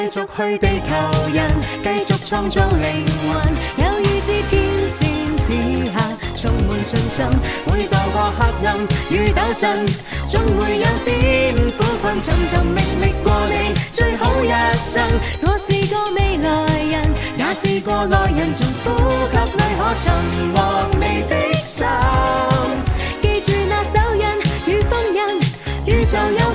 繼續去地球人，繼續創造靈魂。有預知天線此刻充滿信心，會渡過黑暗與鬥爭，總會有點苦困沉沉覓歷過你最好一生。我是個未來人，也是個內人，從呼吸裏可尋獲你的心。記住那手印與封印，宇宙有